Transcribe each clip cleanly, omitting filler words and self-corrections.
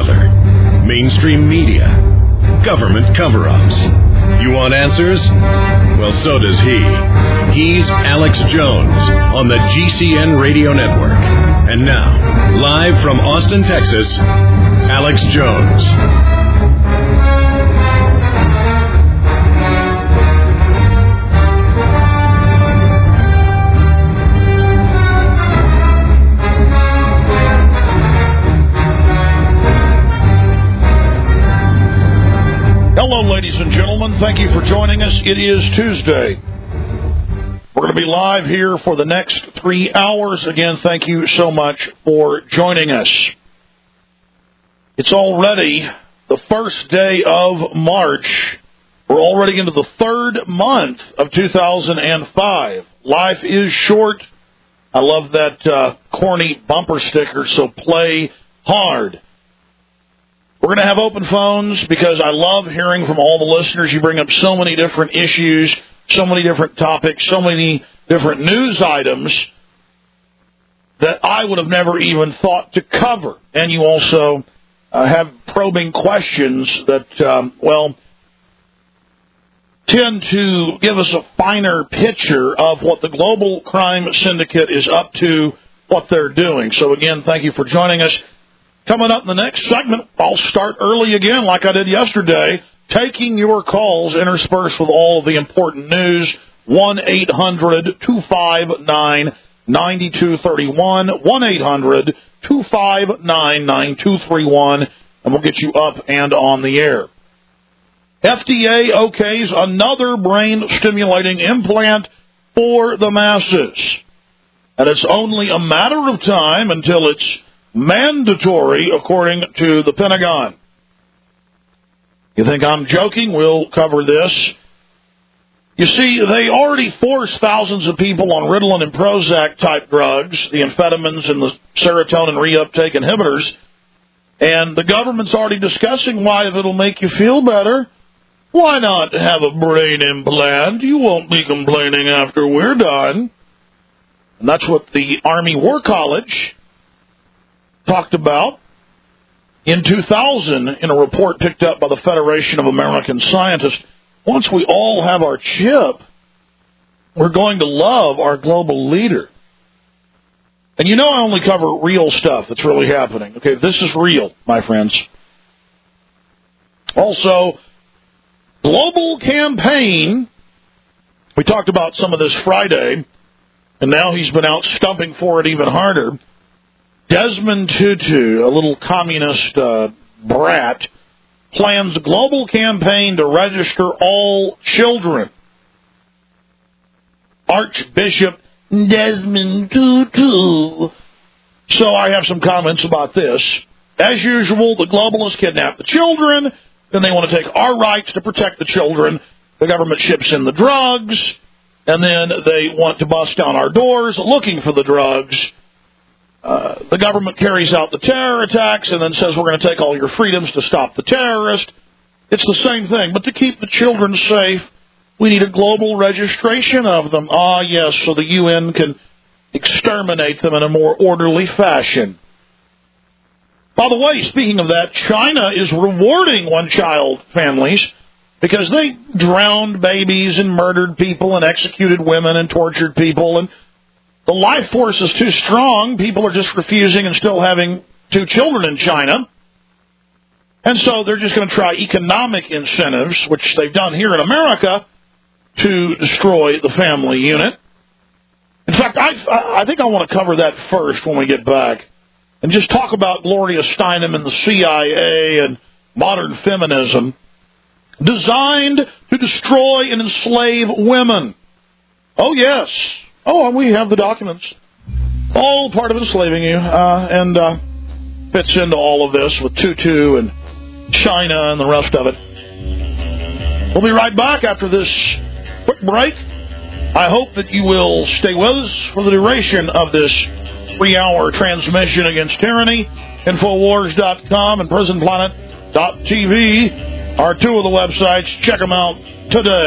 another. Mainstream media. Government cover-ups. You want answers? Well, so does he. He's Alex Jones on the GCN Radio Network. And now, live from Austin, Texas, Alex Jones. Hello, ladies and gentlemen. Thank you for joining us. It is Tuesday. We're going to be live here for the next 3 hours. Again, thank you so much for joining us. It's already the first day of March. We're already into the third month of 2005. Life is short. I love that corny bumper sticker, so play hard. We're going to have open phones because I love hearing from all the listeners. You bring up so many different issues, so many different topics, so many different news items that I would have never even thought to cover. And you also have probing questions that, tend to give us a finer picture of what the global crime syndicate is up to, what they're doing. So, again, thank you for joining us. Coming up in the next segment, I'll start early again like I did yesterday, taking your calls interspersed with all of the important news. 1-800-259-9231, 1-800-259-9231, and we'll get you up and on the air. FDA okays another brain-stimulating implant for the masses. And it's only a matter of time until it's mandatory, according to the Pentagon. You think I'm joking? We'll cover this. You see, they already forced thousands of people on Ritalin and Prozac-type drugs, the amphetamines and the serotonin reuptake inhibitors, and the government's already discussing why, if it'll make you feel better, why not have a brain implant? You won't be complaining after we're done. And that's what the Army War College talked about in 2000 in a report picked up by the Federation of American Scientists. Once we all have our chip, we're going to love our global leader. And you know I only cover real stuff that's really happening. Okay, this is real, my friends. Also, global campaign. We talked about some of this Friday, and now he's been out stumping for it even harder. Desmond Tutu, a little communist brat, plans a global campaign to register all children. Archbishop Desmond Tutu. So I have some comments about this. As usual, the globalists kidnap the children, then they want to take our rights to protect the children. The government ships in the drugs, and then they want to bust down our doors looking for the drugs. The government carries out the terror attacks and then says we're going to take all your freedoms to stop the terrorist. It's the same thing. But to keep the children safe, we need a global registration of them. Ah, yes, so the UN can exterminate them in a more orderly fashion. By the way, speaking of that, China is rewarding one-child families because they drowned babies and murdered people and executed women and tortured people, and the life force is too strong. People are just refusing and still having 2 children in China. And so they're just going to try economic incentives, which they've done here in America, to destroy the family unit. In fact, I think I want to cover that first when we get back and just talk about Gloria Steinem and the CIA and modern feminism designed to destroy and enslave women. Oh, yes. Oh, we have the documents. All part of enslaving you, and fits into all of this with Tutu and China and the rest of it. We'll be right back after this quick break. I hope that you will stay with us for the duration of this 3-hour transmission against tyranny. Infowars.com and PrisonPlanet.tv are 2 of the websites. Check them out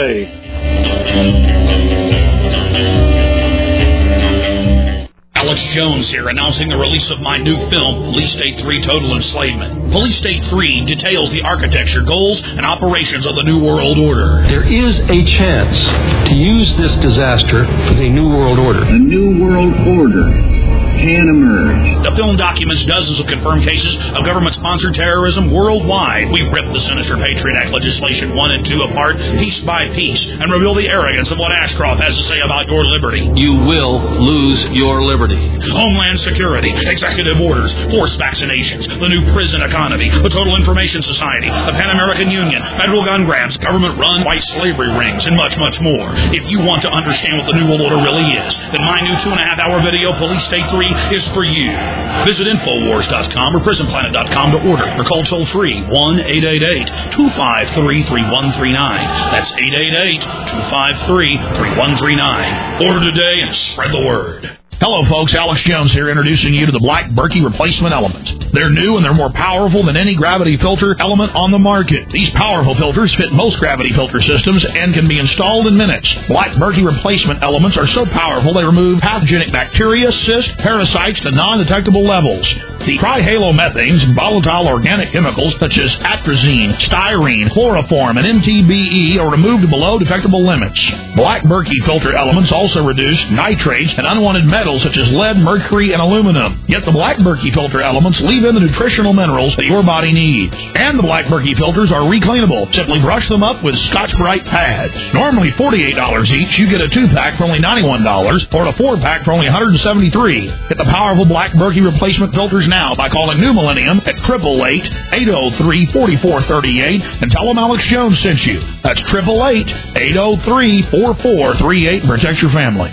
today. Alex Jones here, announcing the release of my new film, Police State 3 Total Enslavement. Police State 3 details the architecture, goals, and operations of the New World Order. There is a chance to use this disaster for the New World Order. A New World Order can emerge. The film documents dozens of confirmed cases of government-sponsored terrorism worldwide. We rip the sinister Patriot Act legislation 1 and 2 apart, piece by piece, and reveal the arrogance of what Ashcroft has to say about your liberty. You will lose your liberty. Homeland Security, executive orders, forced vaccinations, the new prison economy, the Total Information Society, the Pan American Union, federal gun grabs, government-run white slavery rings, and much, much more. If you want to understand what the New World Order really is, then my new 2.5-hour video, Police State 3, is for you. Visit Infowars.com or PrisonPlanet.com to order or call toll-free 1-888-253-3139. That's 888-253-3139. Order today and spread the word. Hello, folks. Alex Jones here, introducing you to the Black Berkey replacement element. They're new and they're more powerful than any gravity filter element on the market. These powerful filters fit most gravity filter systems and can be installed in minutes. Black Berkey replacement elements are so powerful they remove pathogenic bacteria, cysts, parasites to non-detectable levels. The trihalomethanes and volatile organic chemicals such as atrazine, styrene, chloroform, and MTBE are removed below detectable limits. Black Berkey filter elements also reduce nitrates and unwanted metals such as lead, mercury, and aluminum. Yet the Black Berkey filter elements leave in the nutritional minerals that your body needs. And the Black Berkey filters are recleanable. Simply brush them up with Scotch-Brite pads. Normally $48 each, you get a 2-pack for only $91 or a 4-pack for only $173. Get the powerful Black Berkey replacement filters now by calling New Millennium at 888-803-4438 and tell them Alex Jones sent you. That's 888-803-4438 and protect your family.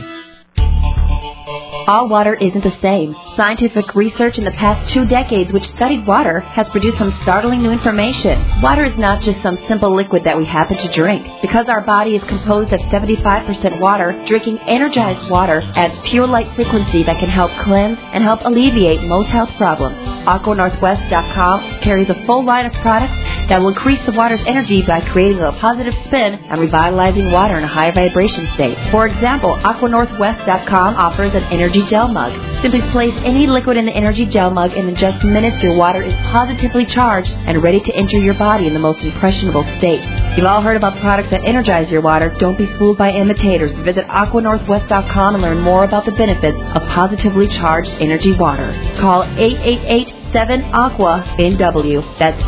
All water isn't the same. Scientific research in the past 2 decades which studied water has produced some startling new information. Water is not just some simple liquid that we happen to drink. Because our body is composed of 75% water, drinking energized water adds pure light frequency that can help cleanse and help alleviate most health problems. AquaNorthwest.com carries a full line of products that will increase the water's energy by creating a positive spin and revitalizing water in a high vibration state. For example, AquaNorthwest.com offers an energy gel mug. Simply place any liquid in the energy gel mug and in just minutes your water is positively charged and ready to enter your body in the most impressionable state. You've all heard about products that energize your water. Don't be fooled by imitators. Visit AquaNorthwest.com and learn more about the benefits of positively charged energy water. Call 888-7-AQUA-NW. That's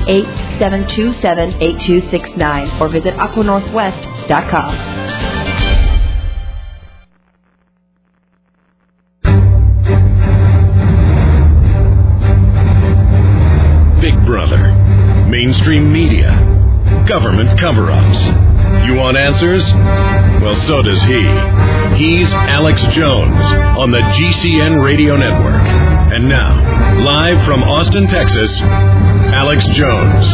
888-727-8269. Or visit AquaNorthwest.com. Big Brother, mainstream media, government cover-ups. You want answers? Well, so does he. He's Alex Jones on the GCN Radio Network. And now, live from Austin, Texas, Alex Jones.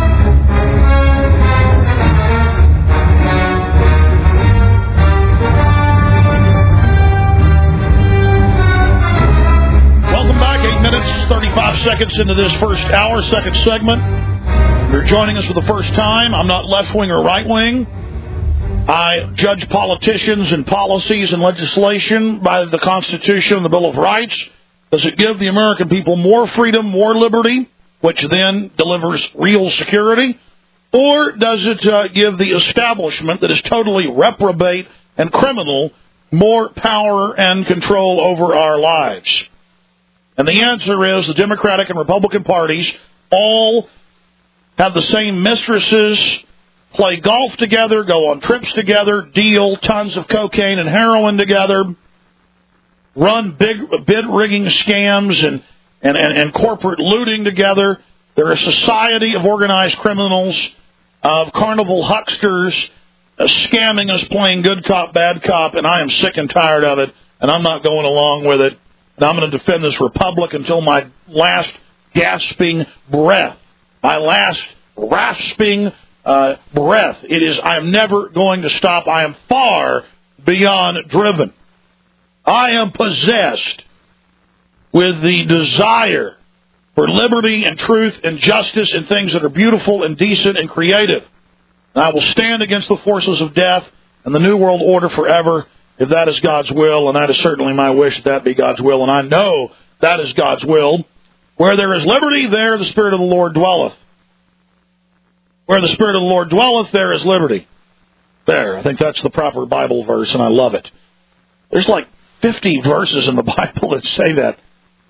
Welcome back. 8 minutes, 35 seconds into this first hour, second segment. You're joining us for the first time. I'm not left-wing or right-wing. I judge politicians and policies and legislation by the Constitution and the Bill of Rights. Does it give the American people more freedom, more liberty, which then delivers real security? Or does it give the establishment that is totally reprobate and criminal more power and control over our lives? And the answer is the Democratic and Republican parties all have the same mistresses, play golf together, go on trips together, deal tons of cocaine and heroin together, run big bid rigging scams and corporate looting together. They're a society of organized criminals, of carnival hucksters, scamming us, playing good cop, bad cop, and I am sick and tired of it, and I'm not going along with it. And I'm going to defend this republic until my last gasping breath. My last rasping breath. I am never going to stop. I am far beyond driven. I am possessed with the desire for liberty and truth and justice and things that are beautiful and decent and creative. And I will stand against the forces of death and the New World Order forever if that is God's will, and that is certainly my wish that be God's will, and I know that is God's will. Where there is liberty, there the Spirit of the Lord dwelleth. Where the Spirit of the Lord dwelleth, there is liberty. There, I think that's the proper Bible verse, and I love it. There's like 50 verses in the Bible that say that.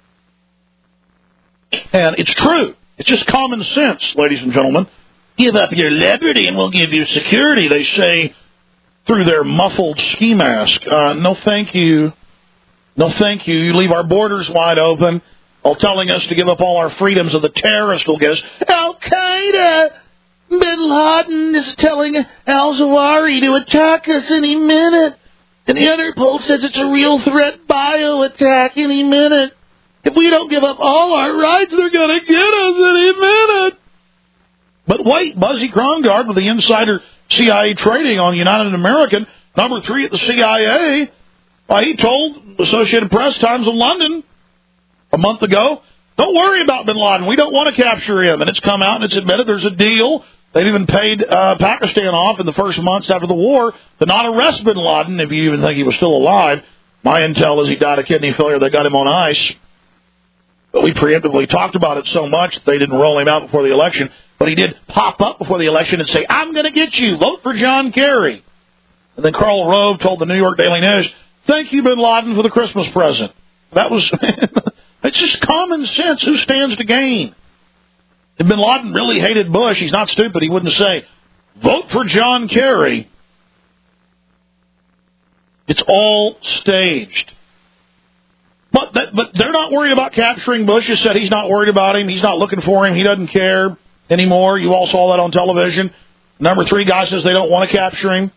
And it's true. It's just common sense, ladies and gentlemen. Give up your liberty and we'll give you security, they say through their muffled ski mask. No thank you. No thank you. You leave our borders wide open, all telling us to give up all our freedoms, or the terrorists will get us. Al-Qaeda, Bin Laden is telling al-Zawahiri to attack us any minute. And the Interpol says it's a real threat, bio-attack any minute. If we don't give up all our rights, they're going to get us any minute. But wait, Buzzy Krongard with the insider CIA trading on United American, number 3 at the CIA, he told the Associated Press, Times of London, a month ago, don't worry about Bin Laden. We don't want to capture him. And it's come out and it's admitted there's a deal. They've even paid Pakistan off in the first months after the war to not arrest Bin Laden if you even think he was still alive. My intel is he died of kidney failure. They got him on ice. But we preemptively talked about it so much that they didn't roll him out before the election. But he did pop up before the election and say, I'm going to get you. Vote for John Kerry. And then Karl Rove told the New York Daily News, thank you, Bin Laden, for the Christmas present. That was, it's just common sense. Who stands to gain? If Bin Laden really hated Bush, he's not stupid. He wouldn't say, vote for John Kerry. It's all staged. But they're not worried about capturing Bush. You said he's not worried about him. He's not looking for him. He doesn't care anymore. You all saw that on television. Number 3 guy says they don't want to capture him.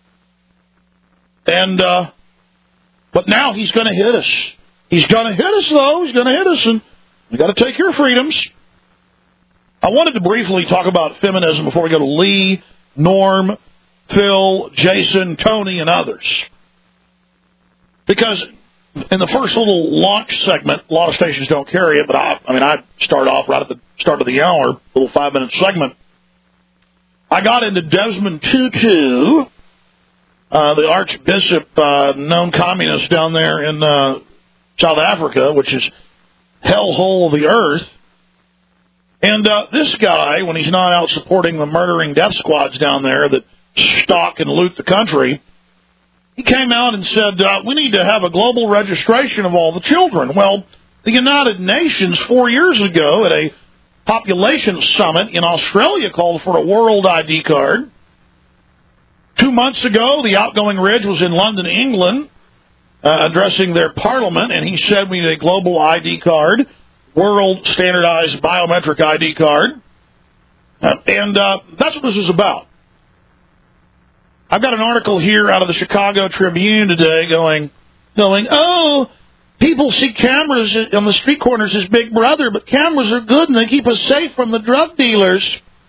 And but now he's going to hit us. He's going to hit us, though. He's going to hit us, and we got to take your freedoms. I wanted to briefly talk about feminism before we go to Lee, Norm, Phil, Jason, Tony, and others. Because in the first little launch segment, a lot of stations don't carry it, but I start off right at the start of the hour, little 5-minute segment. I got into Desmond Tutu, the Archbishop, known communist down there in South Africa, which is hellhole of the earth. And this guy, when he's not out supporting the murdering death squads down there that stalk and loot the country, he came out and said, we need to have a global registration of all the children. Well, the United Nations 4 years ago at a population summit in Australia called for a world ID card. 2 months ago, the outgoing Ridge was in London, England, addressing their parliament, and he said we need a global ID card, world standardized biometric ID card. And that's what this is about. I've got an article here out of the Chicago Tribune today going, oh, people see cameras on the street corners as Big Brother, but cameras are good and they keep us safe from the drug dealers.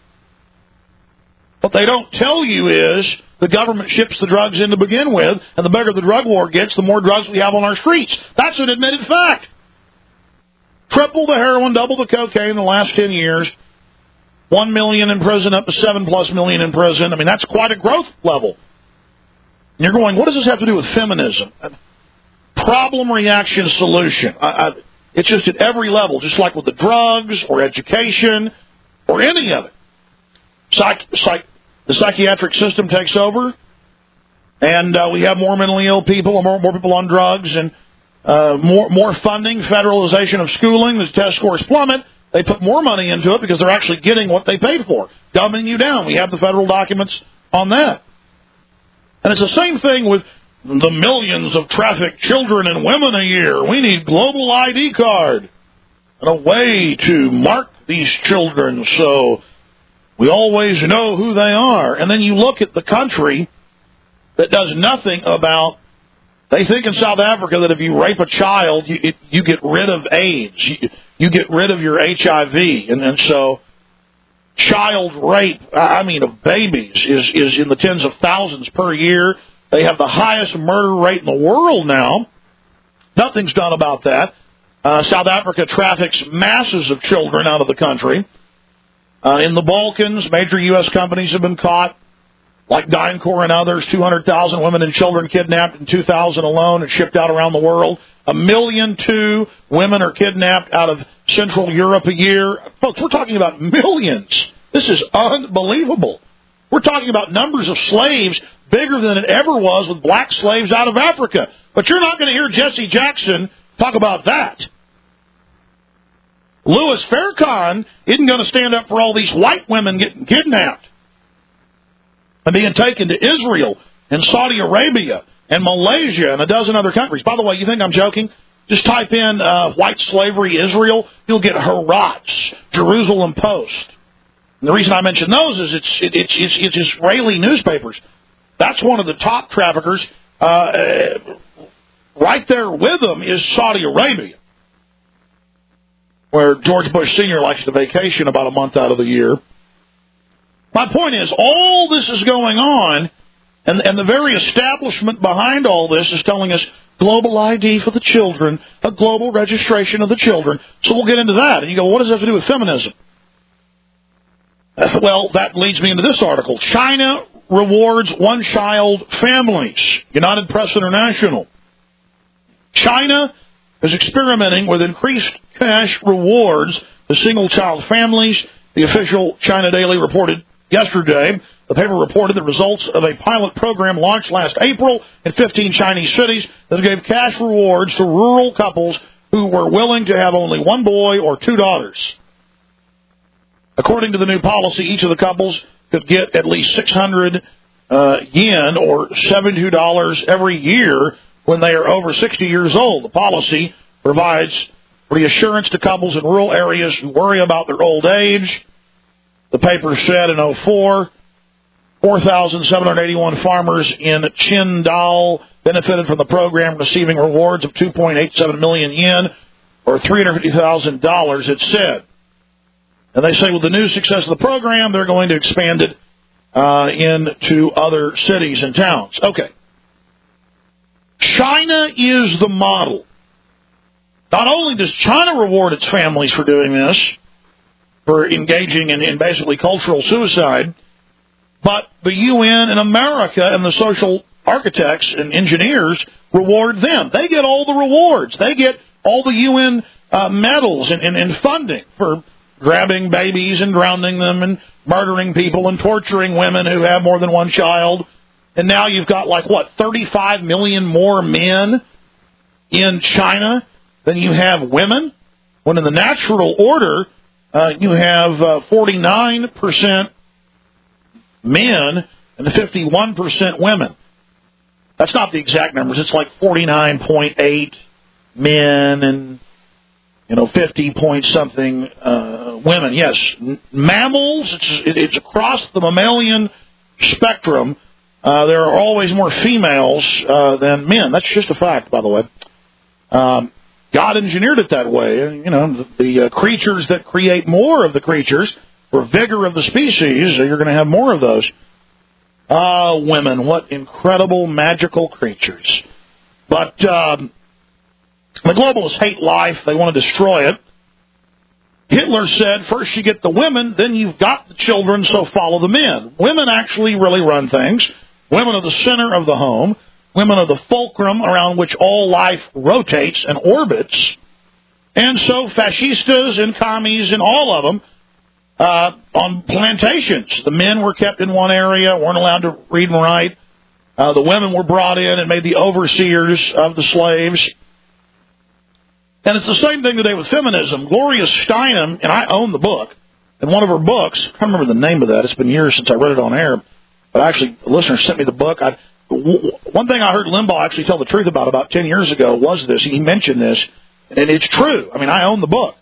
What they don't tell you is the government ships the drugs in to begin with, and the bigger the drug war gets, the more drugs we have on our streets. That's an admitted fact. Triple the heroin, double the cocaine in the last 10 years. 1 million in prison, up to 7+ million in prison. I mean, that's quite a growth level. And you're going, what does this have to do with feminism? Problem, reaction, solution. It's just at every level, just like with the drugs or education or any of it. The psychiatric system takes over, and we have more mentally ill people, more people on drugs, and more funding, federalization of schooling. The test scores plummet. They put more money into it because they're actually getting what they paid for, dumbing you down. We have the federal documents on that. And it's the same thing with the millions of trafficked children and women a year. We need global ID card and a way to mark these children so we always know who they are. And then you look at the country that does nothing about. They think in South Africa that if you rape a child, you get rid of AIDS. You get rid of your HIV. And so child rape, of babies, is in the tens of thousands per year. They have the highest murder rate in the world now. Nothing's done about that. South Africa traffics masses of children out of the country. In the Balkans, major U.S. companies have been caught like DynCorp and others, 200,000 women and children kidnapped in 2000 alone and shipped out around the world. 1.2 million women are kidnapped out of Central Europe a year. Folks, we're talking about millions. This is unbelievable. We're talking about numbers of slaves bigger than it ever was with black slaves out of Africa. But you're not going to hear Jesse Jackson talk about that. Louis Farrakhan isn't going to stand up for all these white women getting kidnapped and being taken to Israel and Saudi Arabia and Malaysia and a dozen other countries. By the way, you think I'm joking? Just type in white slavery Israel. You'll get Haaretz, Jerusalem Post. And the reason I mention those is it's Israeli newspapers. That's one of the top traffickers. Right there with them is Saudi Arabia, where George Bush Sr. likes to vacation about a month out of the year. My point is, all this is going on, and the very establishment behind all this is telling us global ID for the children, a global registration of the children. So we'll get into that. And you go, what does that have to do with feminism? Well, that leads me into this article. China rewards one-child families. United Press International. China is experimenting with increased cash rewards to single-child families. The official China Daily reported yesterday. The paper reported the results of a pilot program launched last April in 15 Chinese cities that gave cash rewards to rural couples who were willing to have only one boy or two daughters. According to the new policy, each of the couples could get at least 600 yen or $72 every year when they are over 60 years old. The policy provides reassurance to couples in rural areas who worry about their old age. The paper said in 2004, 4,781 farmers in Qingdao benefited from the program, receiving rewards of 2.87 million yen or $350,000, it said. And they say with the new success of the program, they're going to expand it into other cities and towns. Okay. China is the model. Not only does China reward its families for doing this, for engaging in basically cultural suicide, but the UN and America and the social architects and engineers reward them. They get all the rewards. They get all the UN medals and funding for grabbing babies and drowning them and murdering people and torturing women who have more than one child. And now you've got 35 million more men in China than you have women, when in the natural order you have 49% men and 51% women. That's not the exact numbers. It's like 49.8 men and 50 point something women. Yes, mammals. It's across the mammalian spectrum. There are always more females than men. That's just a fact, by the way. God engineered it that way. The creatures that create more of the creatures, for vigor of the species, you're going to have more of those. Women, what incredible, magical creatures. But the globalists hate life. They want to destroy it. Hitler said, first you get the women, then you've got the children, so follow the men. Women actually really run things. Women are the center of the home. Women are the fulcrum around which all life rotates and orbits. And so fascistas and commies and all of them on plantations. The men were kept in one area, weren't allowed to read and write. The women were brought in and made the overseers of the slaves. And it's the same thing today with feminism. Gloria Steinem, and I own the book, and one of her books, I can't remember the name of that. It's been years since I read it on air. But actually, a listener sent me the book. One thing I heard Limbaugh actually tell the truth about 10 years ago was this. He mentioned this, and it's true. I mean, I own the book.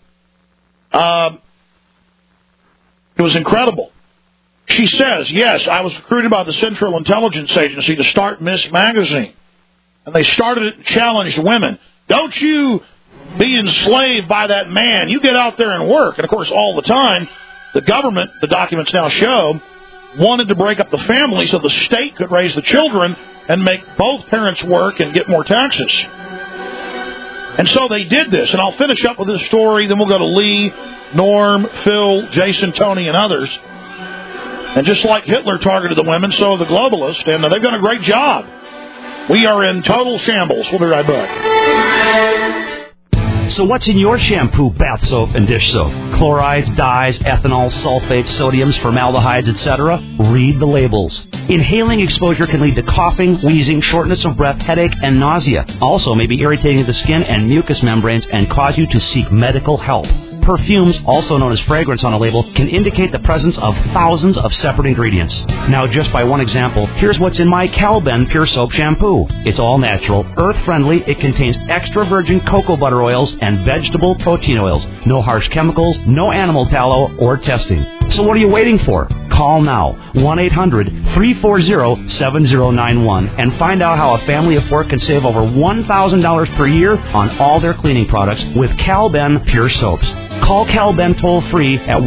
It was incredible. She says, yes, I was recruited by the Central Intelligence Agency to start Miss Magazine. And they started it and challenged women. Don't you be enslaved by that man. You get out there and work. And, of course, all the time, the government, the documents now show, wanted to break up the family so the state could raise the children and make both parents work and get more taxes. And so they did this. And I'll finish up with this story. Then we'll go to Lee, Norm, Phil, Jason, Tony, and others. And just like Hitler targeted the women, so have the globalists, and they've done a great job. We are in total shambles. We'll be right back. So what's in your shampoo, bath soap, and dish soap? Chlorides, dyes, ethanol, sulfates, sodiums, formaldehydes, etc.? Read the labels. Inhaling exposure can lead to coughing, wheezing, shortness of breath, headache, and nausea. Also may be irritating to the skin and mucous membranes and cause you to seek medical help. Perfumes, also known as fragrance on a label, can indicate the presence of thousands of separate ingredients. Now, just by one example, here's what's in my Calben Pure Soap Shampoo. It's all natural, earth-friendly, it contains extra virgin cocoa butter oils and vegetable protein oils. No harsh chemicals, no animal tallow, or testing. So what are you waiting for? Call now, 1-800-340-7091, and find out how a family of four can save over $1,000 per year on all their cleaning products with Calben Pure Soaps. Call Calben toll-free at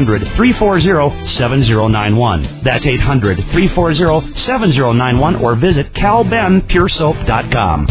1-800-340-7091. That's 800-340-7091, or visit calbenpuresoap.com.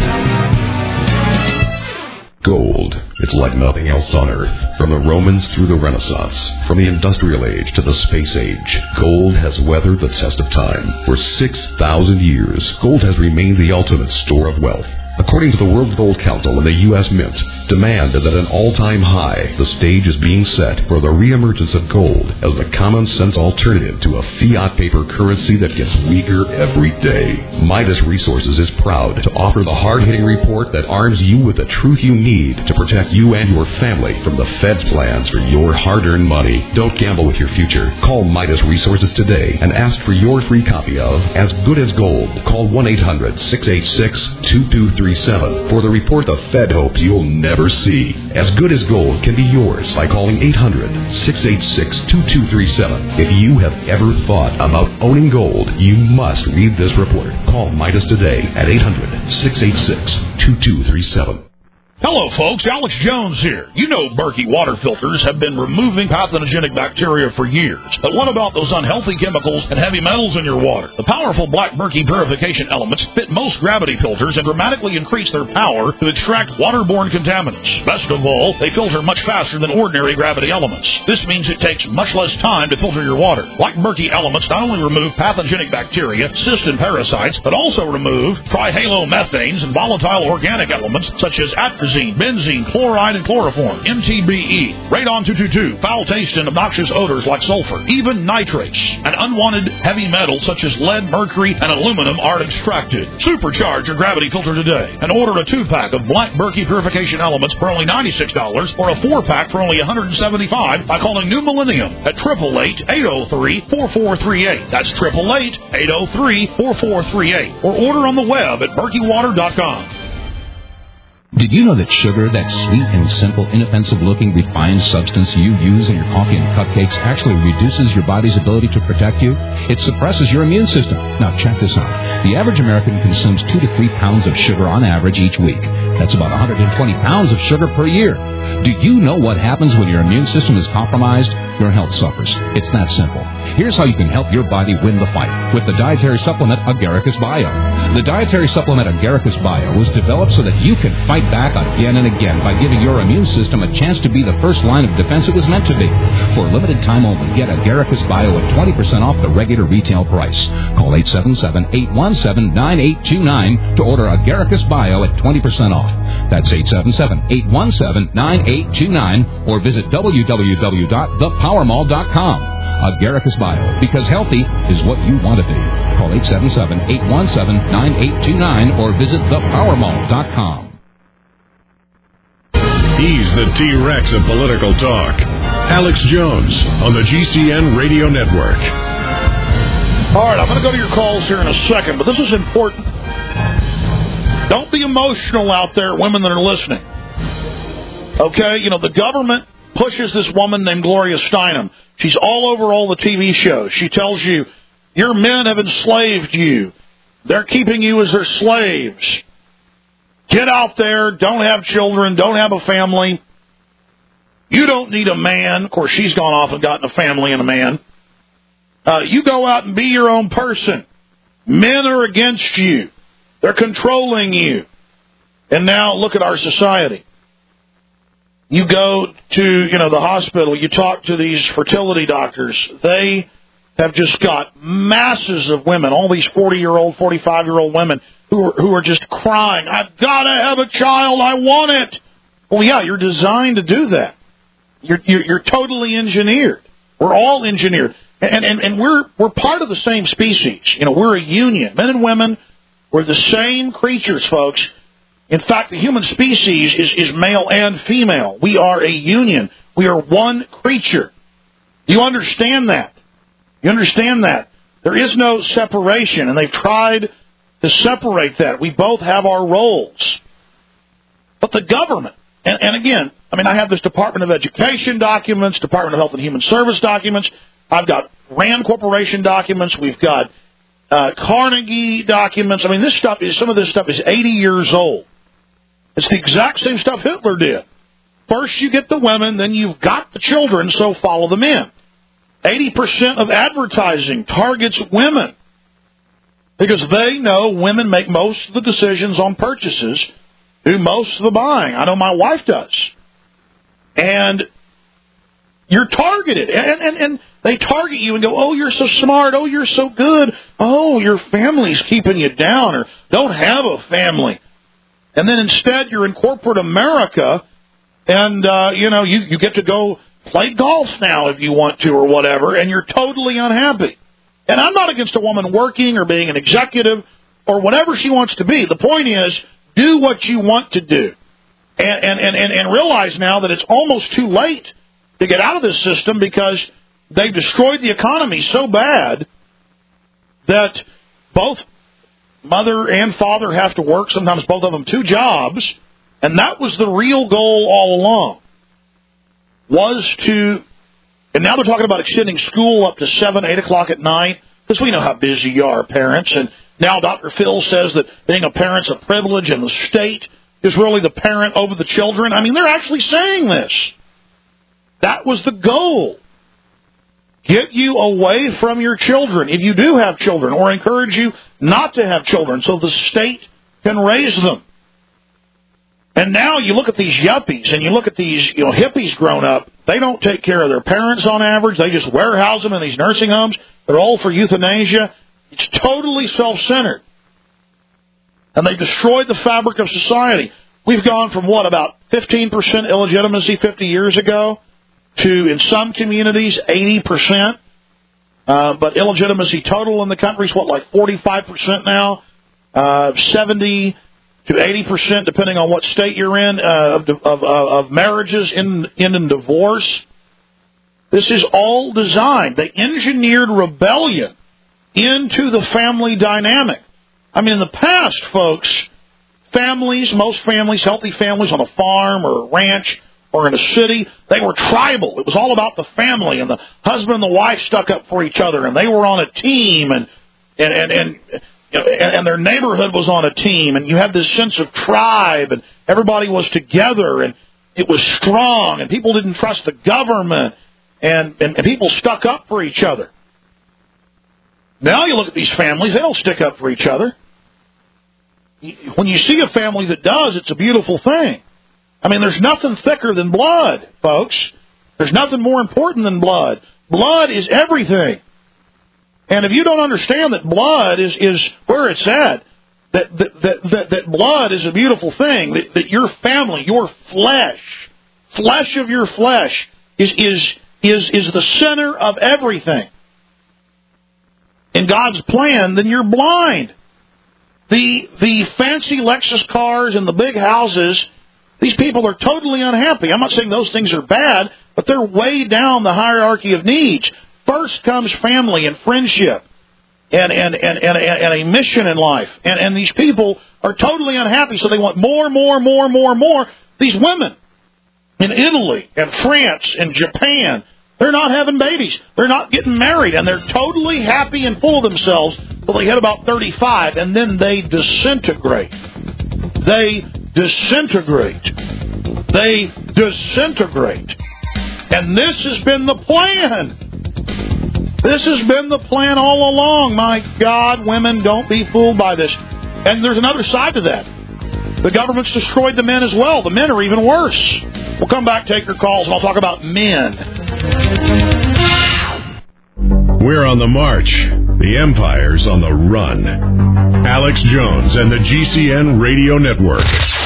Gold. It's like nothing else on Earth. From the Romans through the Renaissance, from the Industrial Age to the Space Age, gold has weathered the test of time. For 6,000 years, gold has remained the ultimate store of wealth. According to the World Gold Council and the U.S. Mint, demand is at an all-time high. The stage is being set for the reemergence of gold as the common-sense alternative to a fiat paper currency that gets weaker every day. Midas Resources is proud to offer the hard-hitting report that arms you with the truth you need to protect you and your family from the Fed's plans for your hard-earned money. Don't gamble with your future. Call Midas Resources today and ask for your free copy of As Good as Gold. Call 1-800-686-2237 for the report the Fed hopes you'll never see. As Good as Gold can be yours by calling 800-686-2237. If you have ever thought about owning gold, you must read this report. Call Midas today at 800-686-2237. Hello, folks. Alex Jones here. You know Berkey water filters have been removing pathogenic bacteria for years. But what about those unhealthy chemicals and heavy metals in your water? The powerful Black Berkey purification elements fit most gravity filters and dramatically increase their power to extract waterborne contaminants. Best of all, they filter much faster than ordinary gravity elements. This means it takes much less time to filter your water. Black Berkey elements not only remove pathogenic bacteria, cysts, and parasites, but also remove trihalomethanes and volatile organic elements such as atrazine, benzene, chloride, and chloroform, MTBE, radon-222, foul taste and obnoxious odors like sulfur, even nitrates, and unwanted heavy metals such as lead, mercury, and aluminum are extracted. Supercharge your gravity filter today and order a 2-pack of Black Berkey purification elements for only $96 or a 4-pack for only $175 by calling New Millennium at 888-803-4438. That's 888-803-4438. Or order on the web at berkeywater.com. Did you know that sugar, that sweet and simple, inoffensive-looking, refined substance you use in your coffee and cupcakes, actually reduces your body's ability to protect you? It suppresses your immune system. Now, check this out. The average American consumes 2 to 3 pounds of sugar on average each week. That's about 120 pounds of sugar per year. Do you know what happens when your immune system is compromised? Your health suffers. It's that simple. Here's how you can help your body win the fight with the dietary supplement Agaricus Bio. The dietary supplement Agaricus Bio was developed so that you can fight back again and again by giving your immune system a chance to be the first line of defense it was meant to be. For a limited time only, get Agaricus Bio at 20% off the regular retail price. Call 877-817-9829 to order Agaricus Bio at 20% off. That's 877-817-9829 or visit www.thepowermall.com. Agaricus Bio, because healthy is what you want to be. Call 877-817-9829 or visit thepowermall.com. He's the T-Rex of political talk. Alex Jones on the GCN Radio Network. All right, I'm going to go to your calls here in a second, but this is important. Don't be emotional out there, women that are listening. Okay, you know, the government pushes this woman named Gloria Steinem. She's all over all the TV shows. She tells you, your men have enslaved you. They're keeping you as their slaves. Get out there, don't have children, don't have a family. You don't need a man. Of course, she's gone off and gotten a family and a man. You go out and be your own person. Men are against you. They're controlling you. And now look at our society. You go to, the hospital, you talk to these fertility doctors. They have just got masses of women, all these 40-year-old, 45-year-old women who are just crying, I've got to have a child, I want it. Well, yeah, you're designed to do that. You're totally engineered. We're all engineered. And we're part of the same species. You know, we're a union. Men and women, we're the same creatures, folks. In fact, the human species is male and female. We are a union. We are one creature. Do you understand that? You understand that? There is no separation, and they've tried to separate that. We both have our roles. But the government, and again, I mean, I have this Department of Education documents, Department of Health and Human Service documents. I've got Rand Corporation documents. We've got Carnegie documents. I mean, some of this stuff is 80 years old. It's the exact same stuff Hitler did. First you get the women, then you've got the children, so follow the men. 80% of advertising targets women because they know women make most of the decisions on purchases, do most of the buying. I know my wife does. And you're targeted. And they target you and go, oh, you're so smart. Oh, you're so good. Oh, your family's keeping you down, or don't have a family. And then instead you're in corporate America, and, you get to go play golf now if you want to or whatever, and you're totally unhappy. And I'm not against a woman working or being an executive or whatever she wants to be. The point is, do what you want to do. And realize now that it's almost too late to get out of this system because they've destroyed the economy so bad that both mother and father have to work, sometimes both of them 2 jobs, and that was the real goal all along, and now they're talking about extending school up to 7, 8 o'clock at night, because we know how busy you are, parents, and now Dr. Phil says that being a parent's a privilege, and the state is really the parent over the children. I mean, they're actually saying this. That was the goal. Get you away from your children, if you do have children, or encourage you not to have children, so the state can raise them. And now you look at these yuppies, and you look at these hippies grown up. They don't take care of their parents on average. They just warehouse them in these nursing homes. They're all for euthanasia. It's totally self-centered. And they destroyed the fabric of society. We've gone from, about 15% illegitimacy 50 years ago to, in some communities, 80%. But illegitimacy total in the country is, 45% now? 70 to 80%, depending on what state you're in, of marriages end in divorce. This is all designed. They engineered rebellion into the family dynamic. I mean, in the past, folks, most families, healthy families on a farm or a ranch or in a city, they were tribal. It was all about the family, and the husband and the wife stuck up for each other, and they were on a team, and their neighborhood was on a team, and you had this sense of tribe, and everybody was together, and it was strong, and people didn't trust the government, and people stuck up for each other. Now you look at these families, they don't stick up for each other. When you see a family that does, it's a beautiful thing. I mean, there's nothing thicker than blood, folks. There's nothing more important than blood. Blood is everything. And if you don't understand that blood is where it's at, that blood is a beautiful thing, that your family, your flesh of your flesh is the center of everything in God's plan, then you're blind. The fancy Lexus cars and the big houses, these people are totally unhappy. I'm not saying those things are bad, but they're way down the hierarchy of needs. First comes family and friendship and a mission in life. And these people are totally unhappy, so they want more. These women in Italy and France and Japan, they're not having babies. They're not getting married, and they're totally happy and full of themselves till they hit about 35, and then they disintegrate. They disintegrate. And this has been the plan. This has been the plan all along. My God, women, don't be fooled by this. And there's another side to that. The government's destroyed the men as well. The men are even worse. We'll come back, take your calls, and I'll talk about men. We're on the march. The empire's on the run. Alex Jones and the GCN Radio Network.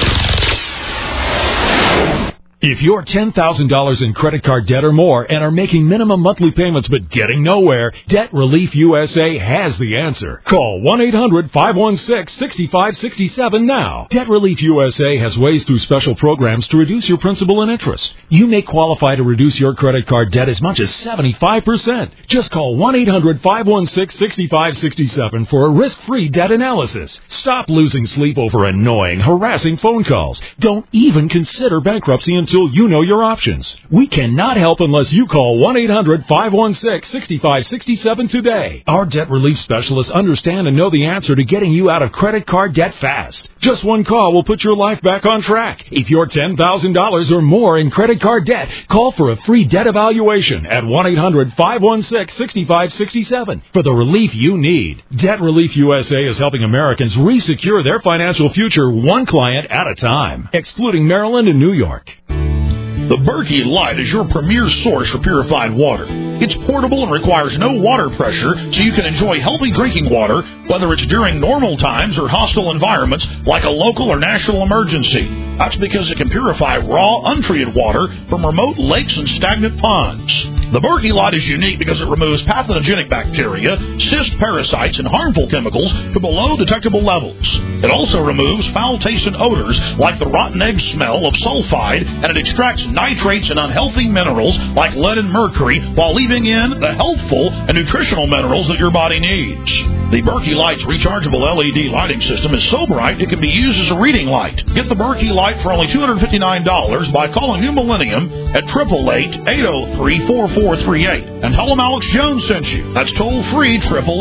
If you're $10,000 in credit card debt or more and are making minimum monthly payments but getting nowhere, Debt Relief USA has the answer. Call 1-800-516-6567 now. Debt Relief USA has ways through special programs to reduce your principal and interest. You may qualify to reduce your credit card debt as much as 75%. Just call 1-800-516-6567 for a risk-free debt analysis. Stop losing sleep over annoying, harassing phone calls. Don't even consider bankruptcy until you know your options. We cannot help unless you call 1-800-516-6567 today. Our debt relief specialists understand and know the answer to getting you out of credit card debt fast. Just one call will put your life back on track. If you're $10,000 or more in credit card debt, call for a free debt evaluation at 1-800-516-6567 for the relief you need. Debt Relief USA is helping Americans resecure their financial future one client at a time, excluding Maryland and New York. The Berkey Light is your premier source for purified water. It's portable and requires no water pressure, so you can enjoy healthy drinking water, whether it's during normal times or hostile environments like a local or national emergency. That's because it can purify raw, untreated water from remote lakes and stagnant ponds. The Berkey Light is unique because it removes pathogenic bacteria, cyst parasites, and harmful chemicals to below detectable levels. It also removes foul taste and odors like the rotten egg smell of sulfide, and it extracts nitrates and unhealthy minerals like lead and mercury while leaving in the healthful and nutritional minerals that your body needs. The Berkey Light's rechargeable LED lighting system is so bright it can be used as a reading light. Get the Berkey Light for only $259 by calling New Millennium at 888-803-4438 and tell them Alex Jones sent you. That's toll-free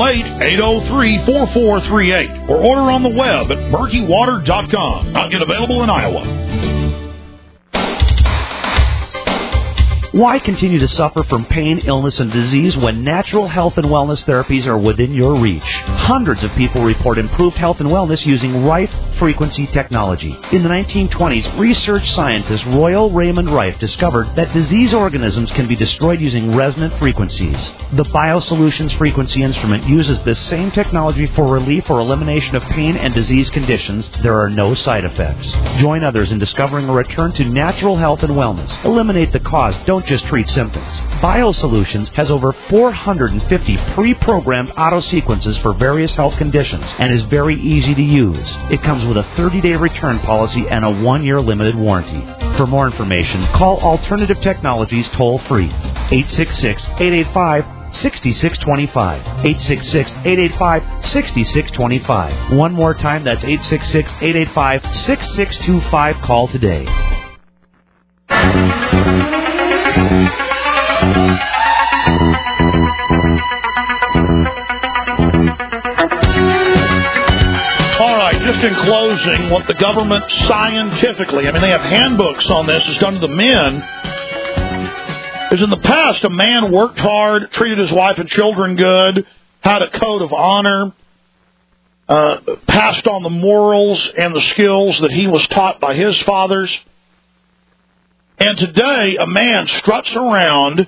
888-803-4438 or order on the web at berkeywater.com. Not yet available in Iowa. Why continue to suffer from pain, illness, and disease when natural health and wellness therapies are within your reach? Hundreds of people report improved health and wellness using Rife frequency technology. In the 1920s, research scientist Royal Raymond Rife discovered that disease organisms can be destroyed using resonant frequencies. The BioSolutions frequency instrument uses this same technology for relief or elimination of pain and disease conditions. There are no side effects. Join others in discovering a return to natural health and wellness. Eliminate the cause. Don't just treat symptoms. BioSolutions has over 450 pre-programmed auto sequences for various health conditions and is very easy to use. It comes with a 30-day return policy and a 1-year limited warranty. For more information, call Alternative Technologies toll-free, 866-885-6625. 866-885-6625. One more time, that's 866-885-6625. Call today. All right, just in closing, what the government scientifically, they have handbooks on this, is done to the men, is in the past a man worked hard, treated his wife and children good, had a code of honor, passed on the morals and the skills that he was taught by his fathers. And today, a man struts around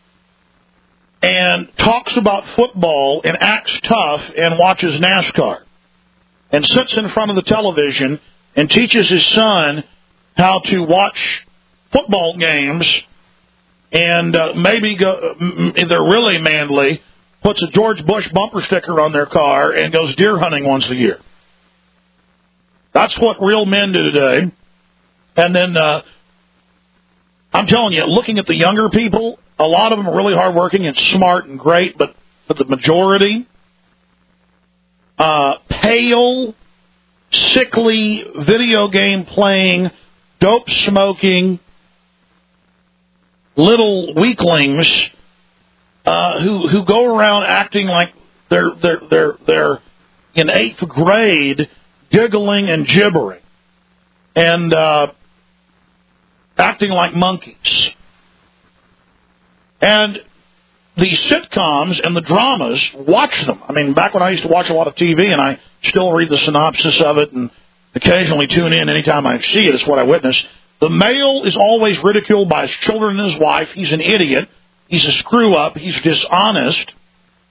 and talks about football and acts tough and watches NASCAR and sits in front of the television and teaches his son how to watch football games and maybe go, if they're really manly, puts a George Bush bumper sticker on their car and goes deer hunting once a year. That's what real men do today. And then I'm telling you, looking at the younger people, a lot of them are really hardworking and smart and great, but for the majority, pale, sickly, video game playing, dope smoking, little weaklings who go around acting like they're in 8th grade, giggling and gibbering, and acting like monkeys. And the sitcoms and the dramas, watch them. Back when I used to watch a lot of TV, and I still read the synopsis of it and occasionally tune in anytime I see it, it's what I witness. The male is always ridiculed by his children and his wife. He's an idiot. He's a screw-up. He's dishonest.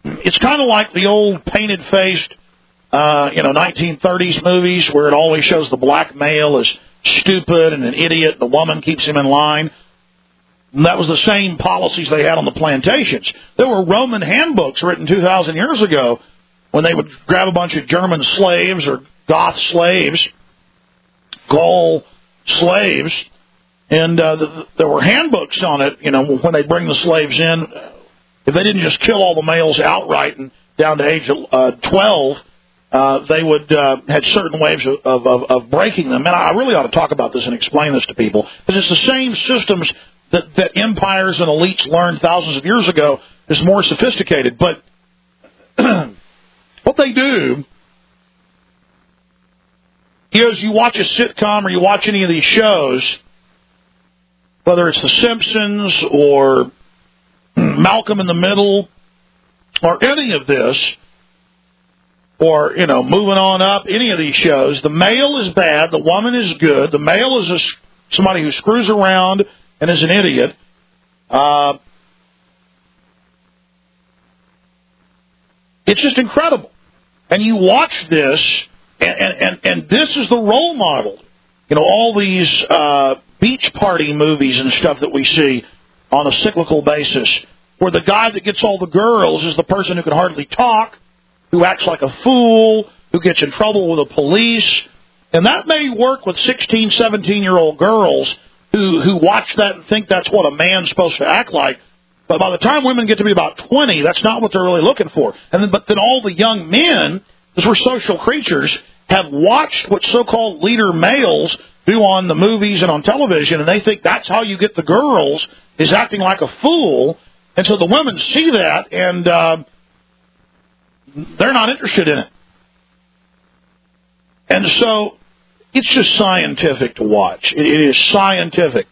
it's kind of like the old painted-faced, 1930s movies where it always shows the black male as stupid and an idiot. The woman keeps him in line. And that was the same policies they had on the plantations. There were Roman handbooks written 2,000 years ago when they would grab a bunch of German slaves or Goth slaves, Gaul slaves, and there were handbooks on it, when they bring the slaves in. If they didn't just kill all the males outright and down to age 12, they would had certain ways of breaking them. And I really ought to talk about this and explain this to people, because it's the same systems that empires and elites learned thousands of years ago, is more sophisticated. But what they do is you watch a sitcom or you watch any of these shows, whether it's The Simpsons or Malcolm in the Middle or any of this, or, Moving On Up, any of these shows, the male is bad, the woman is good, the male is somebody who screws around and is an idiot. It's just incredible. And you watch this, and this is the role model. All these beach party movies and stuff that we see on a cyclical basis, where the guy that gets all the girls is the person who can hardly talk, who acts like a fool, who gets in trouble with the police. And that may work with 16, 17-year-old girls who watch that and think that's what a man's supposed to act like. But by the time women get to be about 20, that's not what they're really looking for. But then all the young men, because we're social creatures, have watched what so-called leader males do on the movies and on television, and they think that's how you get the girls, is acting like a fool. And so the women see that, and they're not interested in it. And so it's just scientific to watch. It is scientific.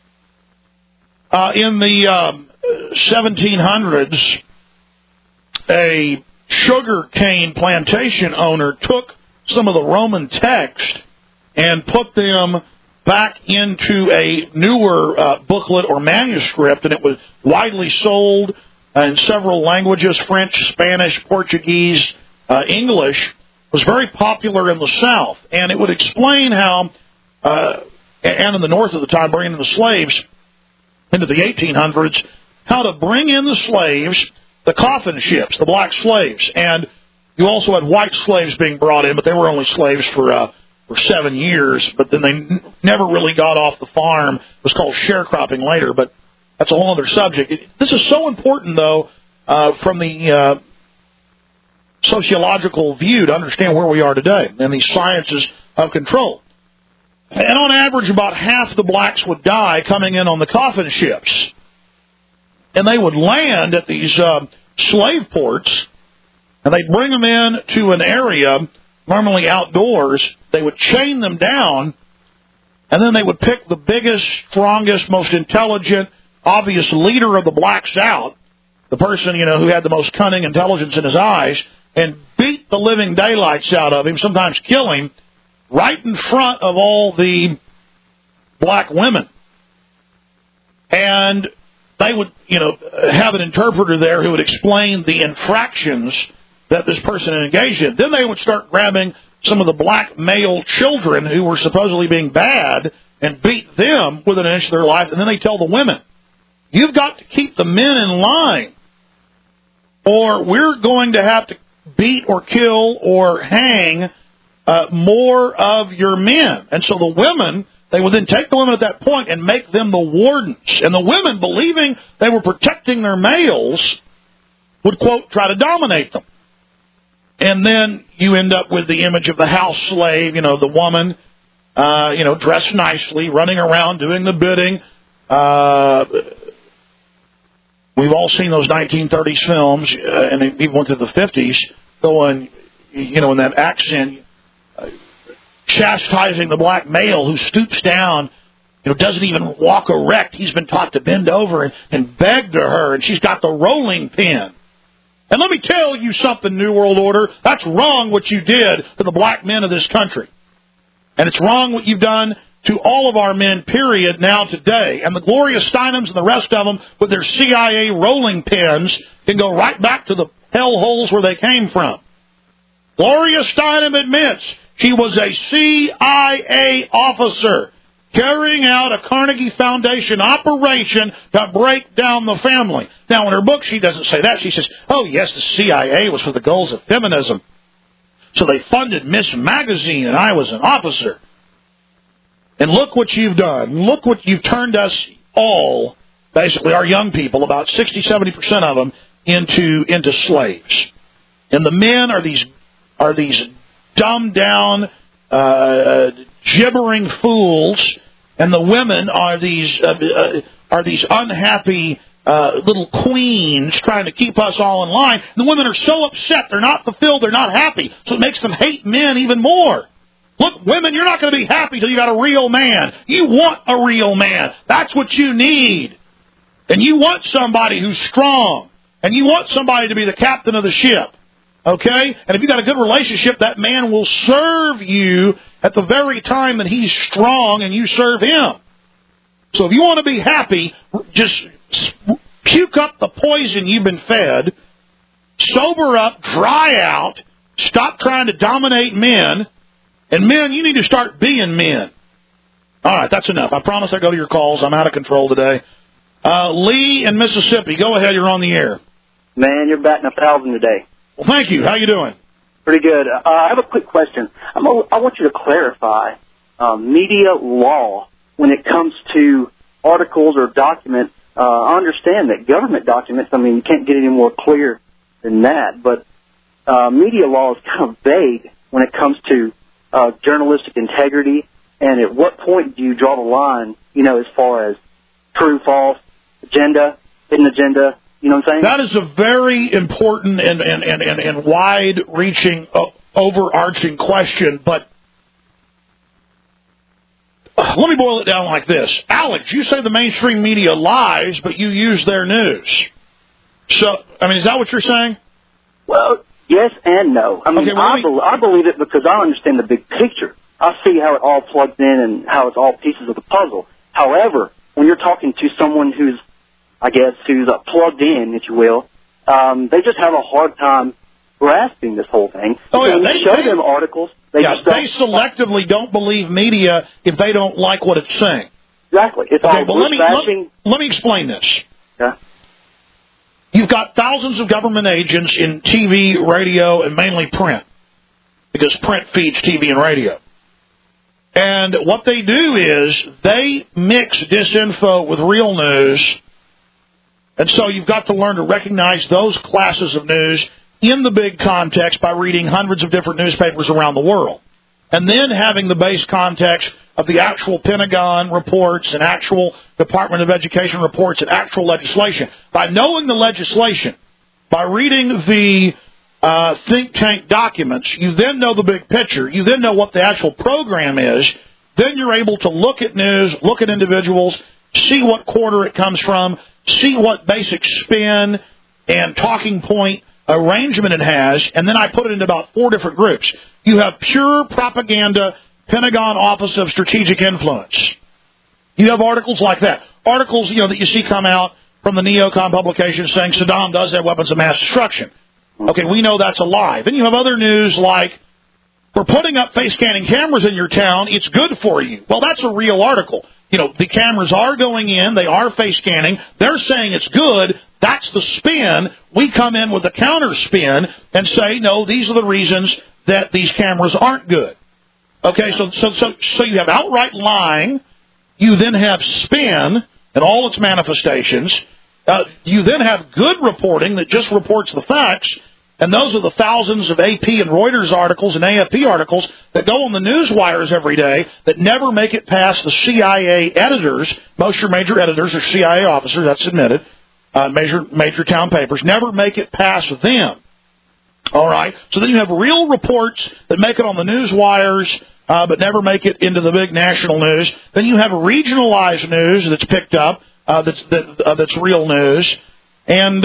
In the 1700s, a sugar cane plantation owner took some of the Roman text and put them back into a newer booklet or manuscript, and it was widely sold in several languages: French, Spanish, Portuguese, English. Was very popular in the South, and it would explain how, and in the North at the time, bringing the slaves into the 1800s, how to bring in the slaves, the coffin ships, the black slaves. And you also had white slaves being brought in, but they were only slaves for 7 years, but then they never really got off the farm. It was called sharecropping later, but that's a whole other subject. This is so important, though, from the sociological view to understand where we are today and these sciences of control. And on average, about half the blacks would die coming in on the coffin ships. And they would land at these slave ports, and they'd bring them in to an area, normally outdoors. They would chain them down, and then they would pick the biggest, strongest, most intelligent, obvious leader of the blacks out, the person, who had the most cunning intelligence in his eyes, and beat the living daylights out of him, sometimes kill him, right in front of all the black women. And they would, have an interpreter there who would explain the infractions that this person had engaged in. Then they would start grabbing some of the black male children who were supposedly being bad and beat them within an inch of their life. And then they tell the women, you've got to keep the men in line, or we're going to have to beat or kill or hang more of your men. And so the women, they would then take the women at that point and make them the wardens. And the women, believing they were protecting their males, would, quote, try to dominate them. And then you end up with the image of the house slave, the woman, dressed nicely, running around, doing the bidding. We've all seen those 1930s films, and even went through the 50s, going, in that accent, chastising the black male who stoops down, doesn't even walk erect. He's been taught to bend over and beg to her, and she's got the rolling pin. And let me tell you something, New World Order. That's wrong what you did to the black men of this country. And it's wrong what you've done to all of our men, period, now today. And the Gloria Steinems and the rest of them with their CIA rolling pins can go right back to the hellholes where they came from. Gloria Steinem admits she was a CIA officer carrying out a Carnegie Foundation operation to break down the family. Now, in her book, she doesn't say that. She says, oh, yes, the CIA was for the goals of feminism. So they funded Miss Magazine, and I was an officer. And look what you've done. Look what you've turned us all, basically our young people, about 60, 70% of them, into slaves. And the men are these dumbed down, gibbering fools, and the women are these unhappy little queens trying to keep us all in line. And the women are so upset; they're not fulfilled, they're not happy, so it makes them hate men even more. Look, women, you're not going to be happy till you got a real man. You want a real man. That's what you need. And you want somebody who's strong, and you want somebody to be the captain of the ship. Okay? And if you've got a good relationship, that man will serve you at the very time that he's strong and you serve him. So if you want to be happy, just puke up the poison you've been fed, sober up, dry out, stop trying to dominate men, and men, you need to start being men. All right, that's enough. I promise I'll go to your calls. I'm out of control today. Lee in Mississippi, go ahead. You're on the air. Man, you're batting 1,000 today. Well, thank you. How you doing? Pretty good. I have a quick question. I want you to clarify media law when it comes to articles or documents. I understand that government documents, I mean, you can't get any more clear than that, but media law is kind of vague when it comes to journalistic integrity, and at what point do you draw the line, you know, as far as true, false, agenda, hidden agenda? You know what I'm saying? That is a very important and wide-reaching, overarching question, but let me boil it down like this. Alex, you say the mainstream media lies, but you use their news. So, I mean, is that what you're saying? Well, yes and no. I mean, okay, well, I believe it because I understand the big picture. I see how it all plugs in and how it's all pieces of the puzzle. However, when you're talking to someone who's plugged in, if you will, they just have a hard time grasping this whole thing. Oh, yeah, they show them articles. They selectively don't believe media if they don't like what it's saying. Exactly. It's okay, all but let me explain this. Yeah. You've got thousands of government agents in TV, radio, and mainly print, because print feeds TV and radio. And what they do is they mix disinfo with real news. And so you've got to learn to recognize those classes of news in the big context by reading hundreds of different newspapers around the world. And then having the base context of the actual Pentagon reports and actual Department of Education reports and actual legislation. By knowing the legislation, by reading the think tank documents, you then know the big picture. You then know what the actual program is. Then you're able to look at news, look at individuals, see what quarter it comes from, see what basic spin and talking point arrangement it has, and then I put it into about 4 different groups. You have pure propaganda, Pentagon Office of Strategic Influence. You have articles like that. Articles, that you see come out from the neocon publication saying Saddam does have weapons of mass destruction. Okay, we know that's a lie. Then you have other news like, we're putting up face scanning cameras in your town, it's good for you. Well, that's a real article. The cameras are going in, they are face scanning, they're saying it's good, that's the spin. We come in with a counter spin and say, no, these are the reasons that these cameras aren't good. Okay, so you have outright lying, you then have spin and all its manifestations, you then have good reporting that just reports the facts, and those are the thousands of AP and Reuters articles and AFP articles that go on the news wires every day that never make it past the CIA editors. Most of your major editors are CIA officers, that's admitted. Major town papers never make it past them. All right? So then you have real reports that make it on the news wires, but never make it into the big national news. Then you have regionalized news that's picked up, that's real news. And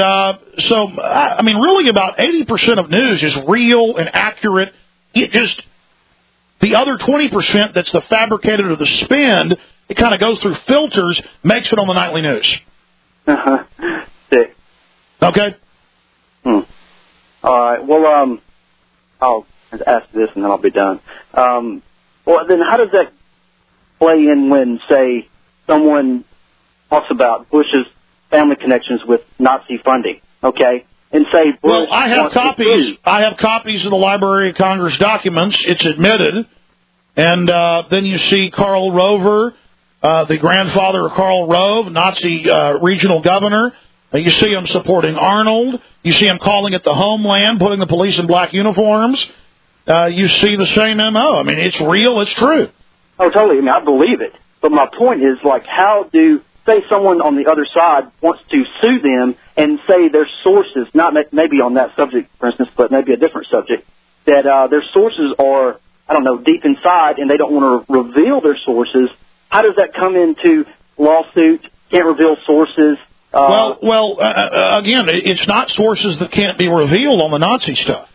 really about 80% of news is real and accurate. It just, the other 20% that's the fabricated or the spin, it kind of goes through filters, makes it on the nightly news. Sick. Okay? All right. Well, I'll ask this and then I'll be done. Well, then how does that play in when, say, someone talks about Bush's family connections with Nazi funding, okay? And say Bush... Well, I have copies. I have copies of the Library of Congress documents. It's admitted. And then you see Karl Rover, the grandfather of Karl Rove, Nazi regional governor. You see him supporting Arnold. You see him calling it the homeland, putting the police in black uniforms. You see the same M.O. I mean, it's real. It's true. Oh, totally. I mean, I believe it. But my point is, like, how do, say someone on the other side wants to sue them and say their sources, not maybe on that subject, for instance, but maybe a different subject, that their sources are, I don't know, deep inside and they don't want to reveal their sources. How does that come into lawsuit? Can't reveal sources. Again, it's not sources that can't be revealed on the Nazi stuff.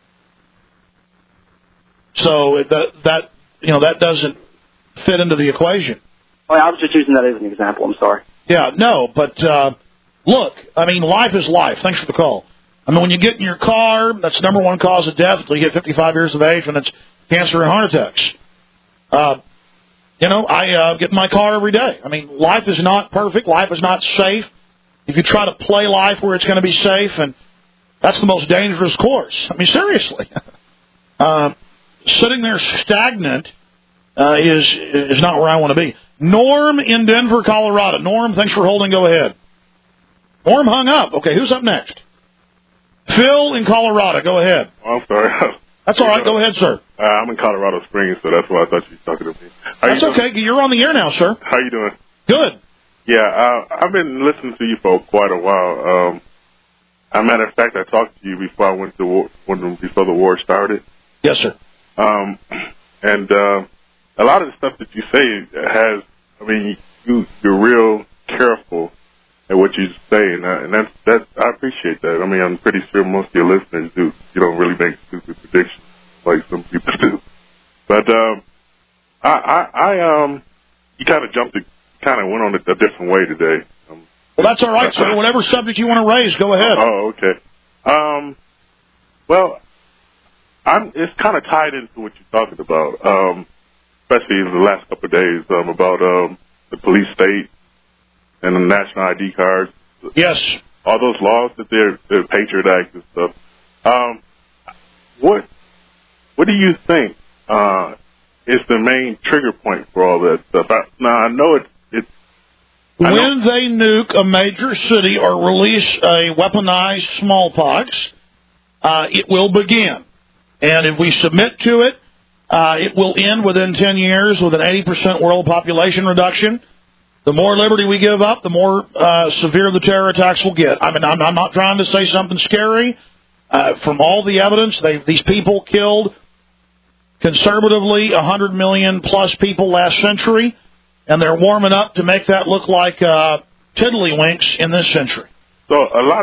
So that doesn't fit into the equation. Well, I was just using that as an example. I'm sorry. Yeah, no, but look, I mean, life is life. Thanks for the call. I mean, when you get in your car, that's the number one cause of death until you hit 55 years of age, and it's cancer and heart attacks. I get in my car every day. I mean, life is not perfect. Life is not safe. If you try to play life where it's going to be safe, and that's the most dangerous course. I mean, seriously. Sitting there stagnant is not where I want to be. Norm in Denver, Colorado. Norm, thanks for holding. Go ahead. Norm hung up. Okay, who's up next? Phil in Colorado. Go ahead. Oh, I'm sorry. That's all right. Go ahead, sir. I'm in Colorado Springs, so that's why I thought you were talking to me. That's okay. You're on the air now, sir. How you doing? Good. Yeah, I've been listening to you for quite a while. As a matter of fact, I talked to you before I went to war, before the war started. Yes, sir. And a lot of the stuff that you say has, I mean, you're real careful at what you say, and that's I appreciate that. I mean, I'm pretty sure most of your listeners do. You don't really make stupid predictions like some people do. But you kind of went on a different way today. Well, that's all right, sir. Whatever subject you want to raise, go ahead. Oh, okay. Well, it's kind of tied into what you're talking about, especially in the last couple of days, about the police state and the national ID cards. Yes. All those laws that they're Patriot Act and stuff. What do you think is the main trigger point for all that stuff? I know it's when they nuke a major city or release a weaponized smallpox, it will begin. And if we submit to it, it will end within 10 years with an 80% world population reduction. The more liberty we give up, the more severe the terror attacks will get. I mean, I'm not trying to say something scary. From all the evidence, these people killed conservatively 100 million plus people last century, and they're warming up to make that look like tiddlywinks in this century. So a lot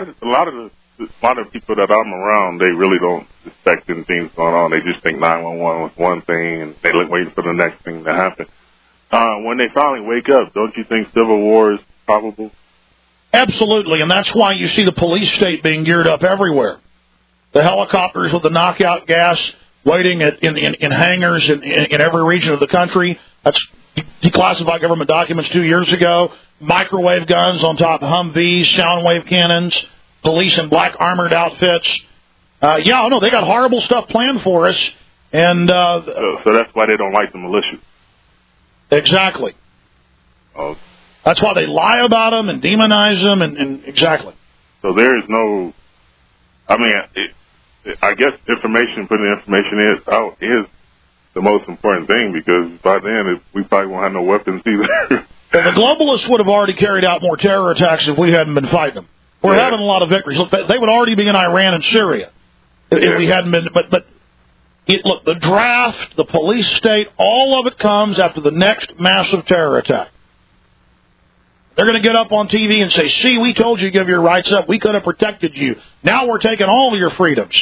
of people that I'm around, they really don't suspect things going on. They just think 911 was one thing, and they look waiting for the next thing to happen. When they finally wake up, don't you think civil war is probable? Absolutely, and that's why you see the police state being geared up everywhere. The helicopters with the knockout gas waiting in hangars in every region of the country. That's declassified government documents 2 years ago. Microwave guns on top of Humvees, sound wave cannons, police in black armored outfits. They got horrible stuff planned for us. And so that's why they don't like the militias. Exactly. Oh. That's why they lie about them and demonize them, and exactly. So there is no, I mean, I guess putting the information out is the most important thing, because by then we probably won't have no weapons either. Well, the globalists would have already carried out more terror attacks if we hadn't been fighting them. We're having a lot of victories. Look, they would already be in Iran and Syria if we hadn't been. But look, the draft, the police state, all of it comes after the next massive terror attack. They're going to get up on TV and say, "See, we told you to give your rights up. We could have protected you. Now we're taking all of your freedoms."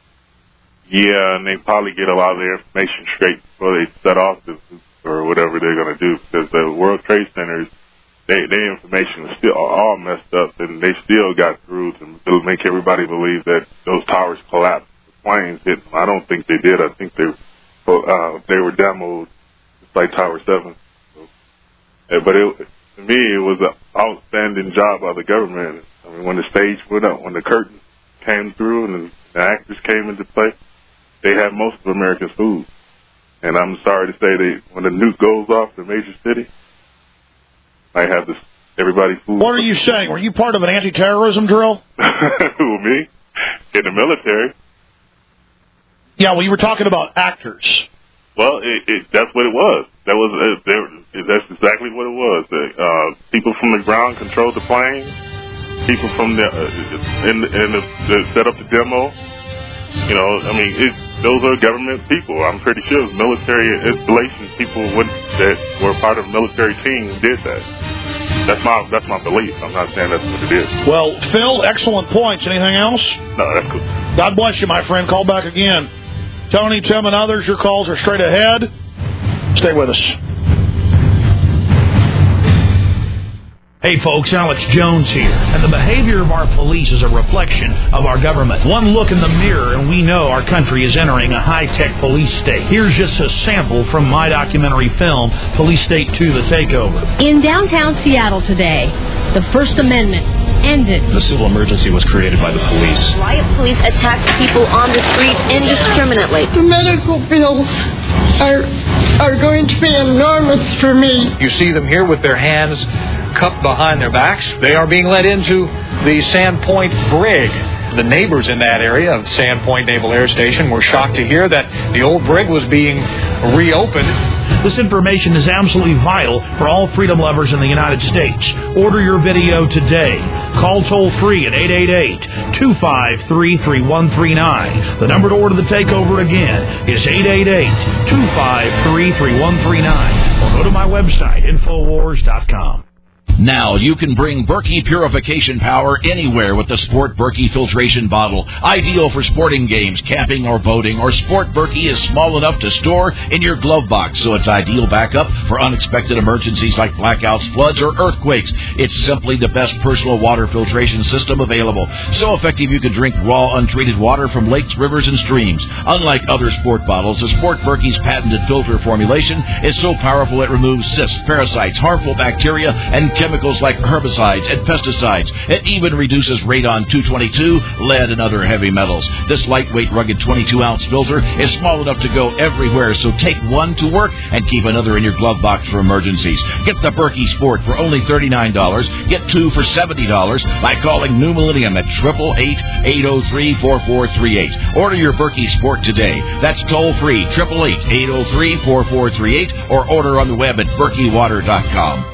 Yeah, and they probably get a lot of their information straight before they set off this or whatever they're going to do, because the World Trade Centers their information is still all messed up, and they still got through to make everybody believe that those towers collapsed. The planes hit them. I don't think they did. I think they were demoed just like Tower 7. So, but to me, it was an outstanding job by the government. I mean, when the stage went up, when the curtain came through and the actors came into play, they had most of America's food. And I'm sorry to say when the nuke goes off the major city, I have everybody food. What are you saying? Were you part of an anti-terrorism drill? Who, me? In the military. Yeah, well, you were talking about actors. Well, that's what it was. That's exactly what it was. People from the ground controlled the planes. People from the set up the demo. You know, I mean, those are government people. I'm pretty sure it was military installation people that were part of the military team who did that. That's my belief. I'm not saying that's what it is. Well, Phil, excellent points. Anything else? No, that's cool. God bless you, my friend. Call back again. Tony, Tim, and others, your calls are straight ahead. Stay with us. Hey folks, Alex Jones here, and the behavior of our police is a reflection of our government. One look in the mirror and we know our country is entering a high-tech police state. Here's just a sample from my documentary film, Police State 2, The Takeover. In downtown Seattle today, the First Amendment ended. The civil emergency was created by the police. Riot police attacked people on the street indiscriminately. The medical bills are going to be enormous for me. You see them here with their hands cupped behind their backs. They are being led into the Sandpoint brig. The neighbors in that area of Sandpoint Naval Air Station were shocked to hear that the old brig was being reopened. This information is absolutely vital for all freedom lovers in the United States. Order your video today. Call toll-free at 888-253-3139. The number to order the takeover again is 888-253-3139. Or go to my website, Infowars.com. Now you can bring Berkey purification power anywhere with the Sport Berkey filtration bottle. Ideal for sporting games, camping, or boating. Or Sport Berkey is small enough to store in your glove box, so it's ideal backup for unexpected emergencies like blackouts, floods, or earthquakes. It's simply the best personal water filtration system available. So effective you can drink raw, untreated water from lakes, rivers, and streams. Unlike other sport bottles, the Sport Berkey's patented filter formulation is so powerful it removes cysts, parasites, harmful bacteria, and chemicals like herbicides and pesticides. It even reduces radon-222, lead, and other heavy metals. This lightweight, rugged 22-ounce filter is small enough to go everywhere, so take one to work and keep another in your glove box for emergencies. Get the Berkey Sport for only $39. Get two for $70 by calling New Millennium at 888-803-4438. Order your Berkey Sport today. That's toll-free, 888-803-4438, or order on the web at berkeywater.com.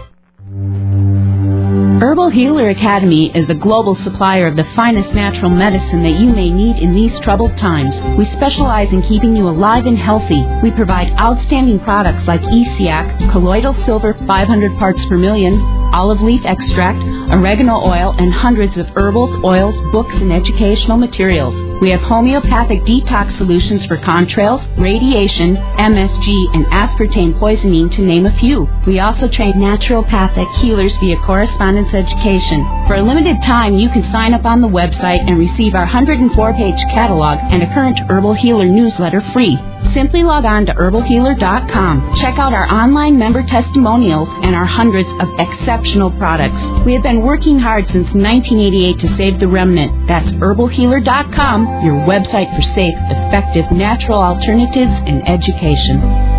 Herbal Healer Academy is the global supplier of the finest natural medicine that you may need in these troubled times. We specialize in keeping you alive and healthy. We provide outstanding products like ESIAC, colloidal silver 500 parts per million, olive leaf extract, oregano oil, and hundreds of herbals, oils, books, and educational materials. We have homeopathic detox solutions for contrails, radiation, MSG, and aspartame poisoning, to name a few. We also train naturopathic healers via correspondence education. For a limited time, you can sign up on the website and receive our 104-page catalog and a current Herbal Healer newsletter free. Simply log on to herbalhealer.com. Check out our online member testimonials and our hundreds of exceptional products. We have been working hard since 1988 to save the remnant. That's herbalhealer.com, your website for safe, effective, natural alternatives in education.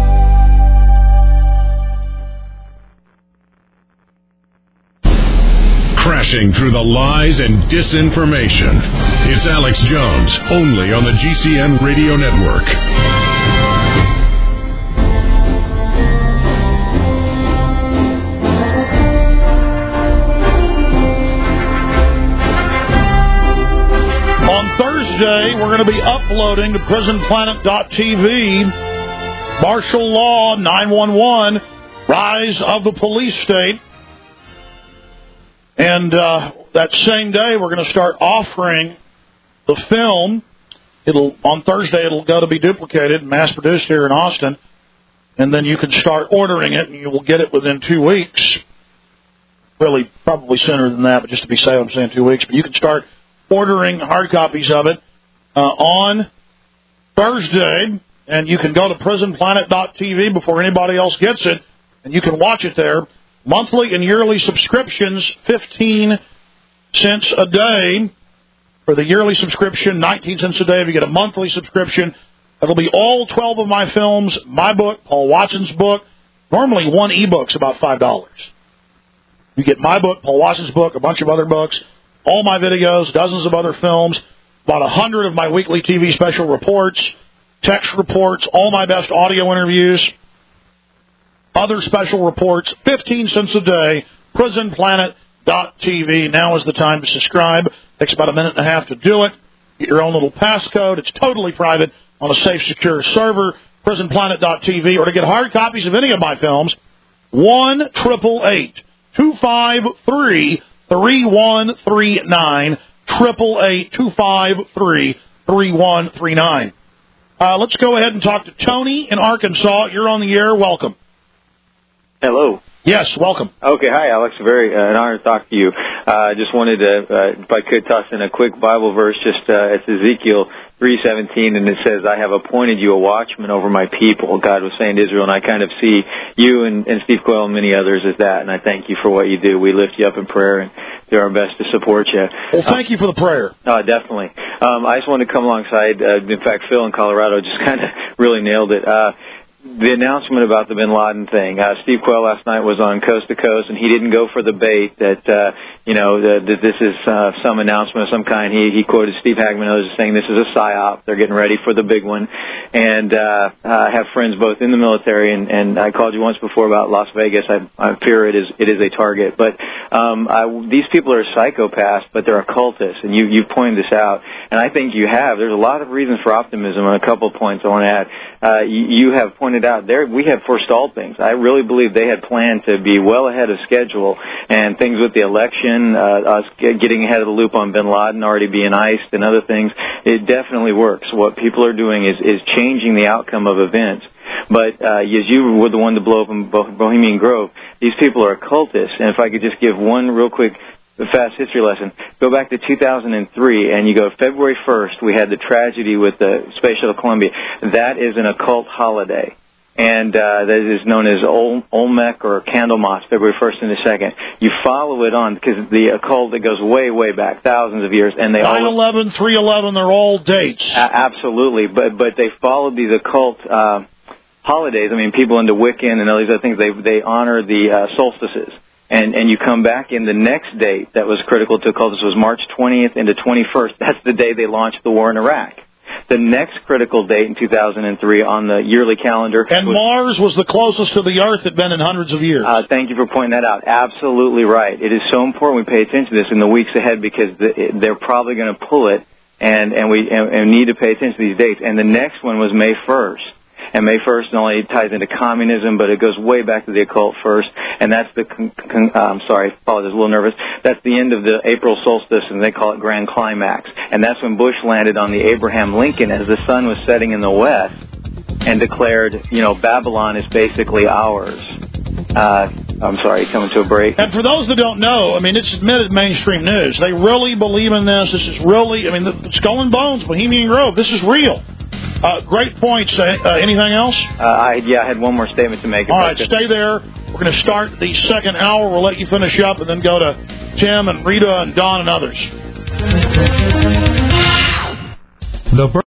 Crashing through the lies and disinformation. It's Alex Jones, only on the GCN Radio Network. On Thursday, we're going to be uploading to prisonplanet.tv Martial Law 911, Rise of the Police State. And that same day, we're going to start offering the film. On Thursday, it'll go to be duplicated and mass-produced here in Austin. And then you can start ordering it, and you will get it within 2 weeks. Really, probably sooner than that, but just to be safe, I'm saying 2 weeks. But you can start ordering hard copies of it on Thursday, and you can go to prisonplanet.tv before anybody else gets it, and you can watch it there. Monthly and yearly subscriptions, 15 cents a day. For the yearly subscription, 19 cents a day. If you get a monthly subscription, it'll be all 12 of my films, my book, Paul Watson's book. Normally, one ebook's about $5. You get my book, Paul Watson's book, a bunch of other books, all my videos, dozens of other films, about 100 of my weekly TV special reports, text reports, all my best audio interviews, other special reports, 15 cents a day, prisonplanet.tv. Now is the time to subscribe. Takes about a minute and a half to do it. Get your own little passcode. It's totally private on a safe, secure server, prisonplanet.tv. Or to get hard copies of any of my films, 1-888-253-3139, 888-253-3139. Let's go ahead and talk to Tony in Arkansas. You're on the air. Welcome. Hello. Yes, welcome. Okay, hi, Alex. Very an honor to talk to you. I just wanted to, if I could, toss in a quick Bible verse. Just it's Ezekiel 3:17, and it says, "I have appointed you a watchman over my people." God was saying to Israel, and I kind of see you and Steve Coyle and many others as that, and I thank you for what you do. We lift you up in prayer and do our best to support you. Well, thank you for the prayer. Definitely. I just wanted to come alongside. In fact, Phil in Colorado just kind of really nailed it. The announcement about the Bin Laden thing. Steve Quayle last night was on Coast to Coast, and he didn't go for the bait that that this is some announcement of some kind. He quoted Steve Hagman as saying this is a psyop. They're getting ready for the big one. And I have friends both in the military, and I called you once before about Las Vegas. I fear it is a target. But these people are psychopaths, but they're occultists, and you pointed this out. And I think you have. There's a lot of reasons for optimism on a couple of points I want to add. You have pointed out there we have forestalled things. I really believe they had planned to be well ahead of schedule, and things with the election, us getting ahead of the loop on Bin Laden already being iced and other things, it definitely works. What people are doing is changing the outcome of events. But as you were the one to blow up in Bohemian Grove, these people are occultists. And if I could just give one real quick fast history lesson. Go back to 2003, and you go February 1st, we had the tragedy with the Space Shuttle Columbia. That is an occult holiday, and that is known as Olmec or Candlemas, February 1st and the 2nd. You follow it on, because the occult, it goes way, way back, thousands of years. And they 9/11, 3/11, they're all dates. Absolutely, but they followed these occult holidays. I mean, people into Wiccan and all these other things, they honor the solstices. And you come back in the next date that was critical to occultists was March 20th into 21st. That's the day they launched the war in Iraq. The next critical date in 2003 on the yearly calendar. And Mars was the closest to the Earth it had been in hundreds of years. Thank you for pointing that out. Absolutely right. It is so important we pay attention to this in the weeks ahead, because they're probably going to pull it, and we need to pay attention to these dates. And the next one was May 1st. And May 1st not only ties into communism, but it goes way back to the occult first. And that's I'm sorry, apologize, a little nervous. That's the end of the April solstice, and they call it Grand Climax. And that's when Bush landed on the Abraham Lincoln as the sun was setting in the west and declared, Babylon is basically ours. I'm sorry, coming to a break. And for those that don't know, I mean, it's admitted mainstream news. They really believe in this. This is really, the Skull and Bones, Bohemian Grove, this is real. Great points. Anything else? I had one more statement to make. All right, stay there. We're going to start the second hour. We'll let you finish up and then go to Tim and Rita and Don and others.